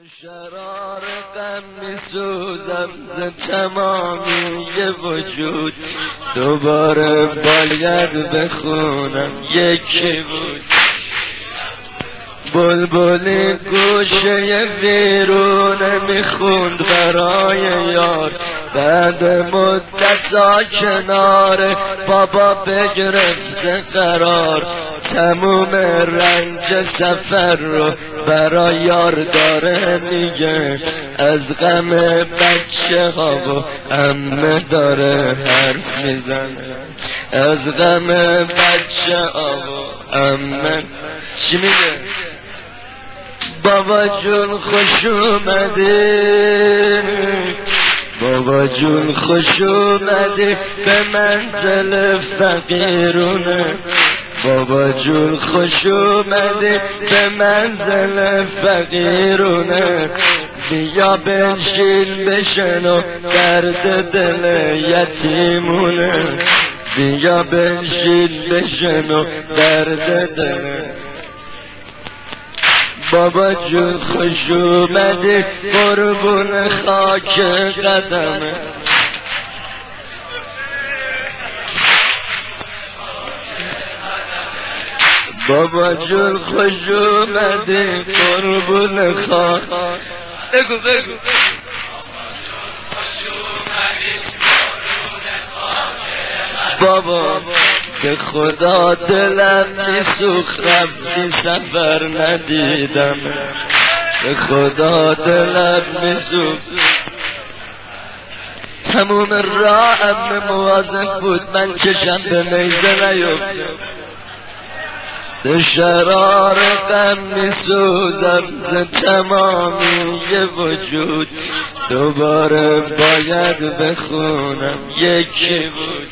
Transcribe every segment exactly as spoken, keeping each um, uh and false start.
شرار غم میسوزم ز تمامی وجود، دوباره باید بخونم یکی بود. بلبلی گوشه ویرونه میخوند برای یار، بعد مدت کنار بابا بگرفته قرار. تموم رنج سفر رو برای یار داره میگه، از غم بچه ها و عمه داره حرف میزنه. از غم بچه ها و عمه چی میگه؟ بابا جون خوش اومدی، بابا جون خوش اومدی به منزل فقیرونه. بابا جون خوش اومدی به منزل فقیرونه. بیا بنشین بشنو درد دل یتیمونه. بیا بنشین بشنو درد دل. بابا جون خوش اومدی قربون خاک قدمه. بابا جون خوش اومدی قربون خاک. بگو بگو بابا به خدا دلم میسوخت رفتی سفر ندیدم. به خدا دلم میسوخت. تموم راهم مواظب بود من چشم به نیزه نیفته. به شرار غم میسوزم ز تمامی وجود، دوباره باید بخونم یکی بود.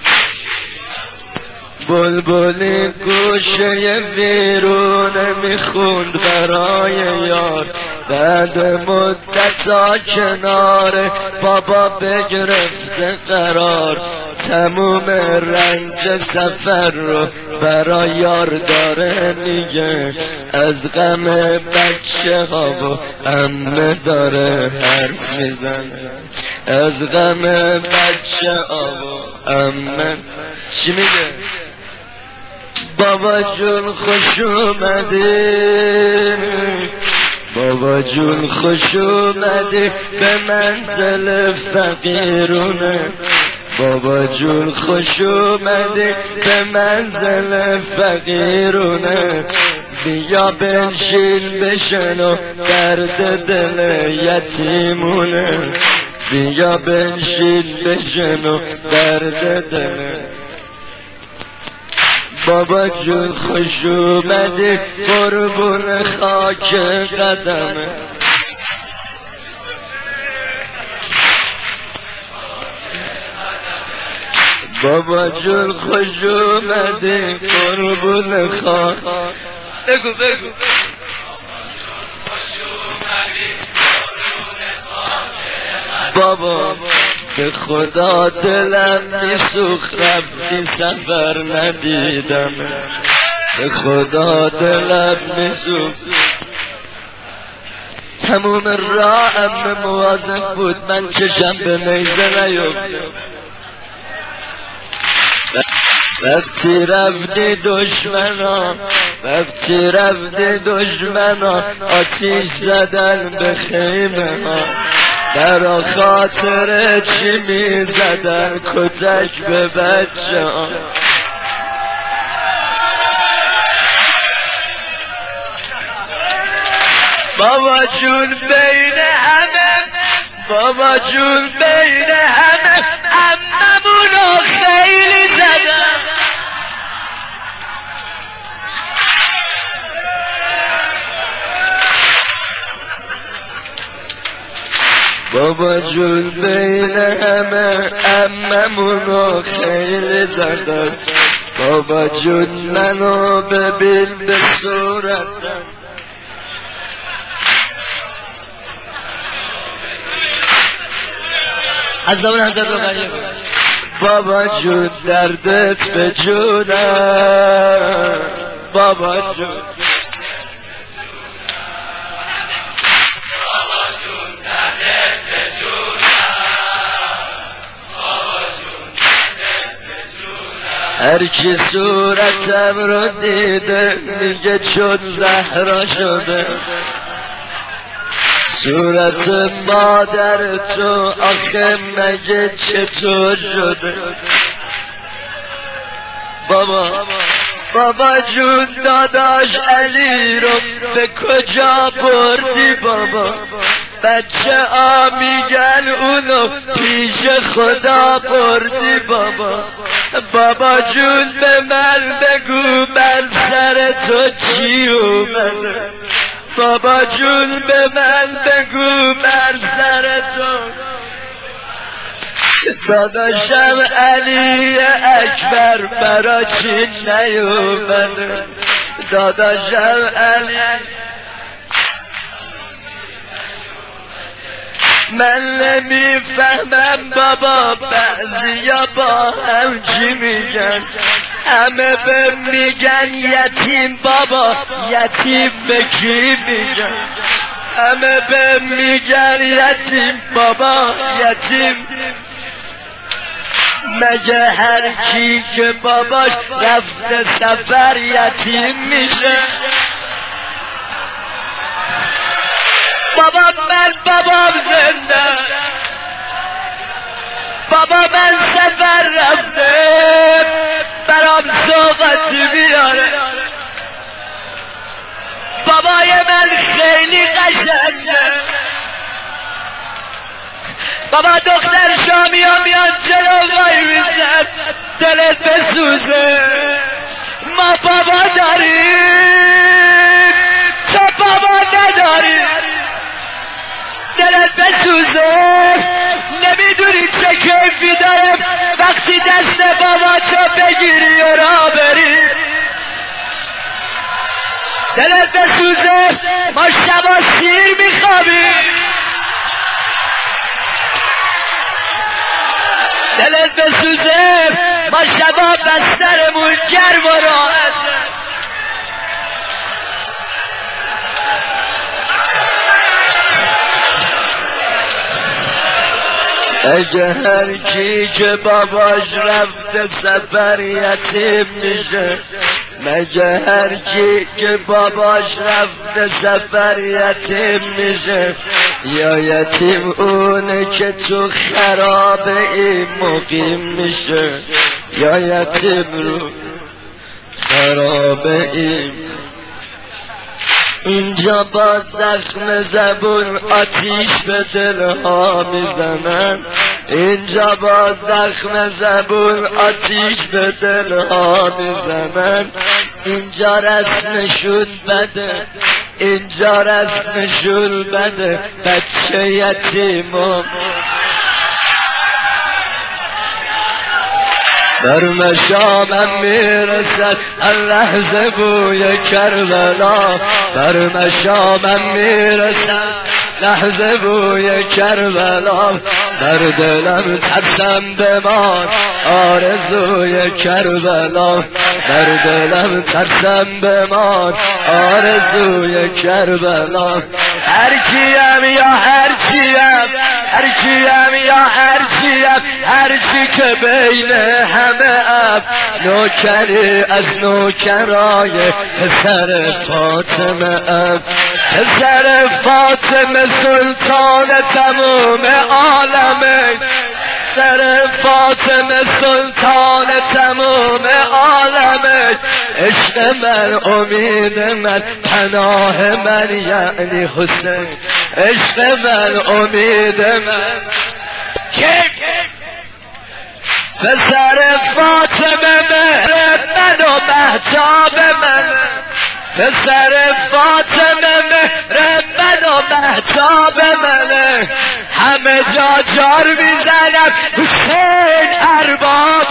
بلبلی گوشه ویرونه میخوند برای یار، بعد مدت کنار بابا بگرفته قرار. تموم رنج سفر رو برای یار داره میگه، از غم بچه ها و عمه داره حرف میزنه. از غم بچه ها و عمه چی میگه؟ بابا جون خوش اومدی، بابا جون خوش اومدی به منزل فقیرونه. بابا جون خوش اومدی به منزل فقیرونه. بیا بنشین بشنو درد دل یتیمونه. بیا بنشین بشنو درد دل. بابا جون خوش اومدی قربون خاک قدمه. بابا جون خوش اومدی قربون خاک. بگو بگو بابا به خدا دلم میسوخت رفتی سفر ندیدم. به خدا دلم میسوخت. تموم راهم مواظب بود من چشم به نیزه نیفته. وقتی رفتی دشمنا، وقتی رفتی دشمنا آتیش زدن به خیمه ها. برا خاطر چی می زدن کتک به بچه ها. بابا جون بین همه، بابا جون بین همه عممونو خیلی زدن. بابا جون بین همه عممونو خیلی زدن. بابا جون منو ببین به صورتم. از زمان حضرت رقیه بابا جون دردت به جونم. بابا جون هرکی صورتم رو دیده میگه چون زهرا شده. صورت مادر تو آخه مگه چطور شده؟ بابا بابا جون داداش علی رو به کجا بردی بابا؟ بچه ها میگن اونو پیش خدا بردی بابا. بابا جون به من بگو بر سر تو چی اومده؟ بابا جون به من بگو بر سر تو. داداشم علی اکبر برا چی نیومده؟ داداشم علی من نمیفهمم بابا، بعضیا با هم چی میگن؟ همه به میگن یتیم بابا، یتیم به کی میگن؟ همه به میگن یتیم بابا، یتیم مگه هر کی که باباش رفته سفر یتیم میشه؟ بابا من بابام زنده، بابا من سفر رفته برام سوغاتی بیاره. بابای من خیلی قشنگه، بابا دختر شامی ها میان جلو وای میزن دلت بسوزه. ما بابا داریم تو بابا نداری، دلت بسوزه. نمیدونی چه کیفی داره وقتی دست بابا تو بگیری و را بری. دلت بسوزه. ما شبا سیر میخوابیم، دلت بسوزه. ما شبا بسترمون گرم و راحته. اگه هر کی که باباش رفته سفر یتیم میشه، مگه هر کی که باباش رفته سفر یتیم میشه؟ یا یتیم اونه که تو خرابه ای مقیم میشه، یا یتیم رو خرابه ای. اینجا با زخم زبون آتیش به دلها میزنن، اینجا با زخم زبون آتیش به دلها میزنن. اینجا رسمشون بده، اینجا رسمشون بده. بچه یتیمم بر مشامم میرسد هر لحظه بوی کربلا، بر مشامم میرسد لحظه بوی کربلا. در دلم ترسم بمان آرزوی کربلا، در دلم ترسم بمان آرزوی کربلا. هر کیم یا هر کیم، هر کیم یا هر کیم، هر چی که بین همه اب نوکری از نوکرای پسر فاطمه اب، پسر فاطمه سلطان تموم عالمه، پسر فاطمه سلطان تموم عالمه. عشق من امید من پناه من یعنی حسین، عشق من امید من پسر فاطمه مهر من و مهتاب من، پسر فاطمه مهر من و مهتاب من. همه جا جار میزنم حسین ارباب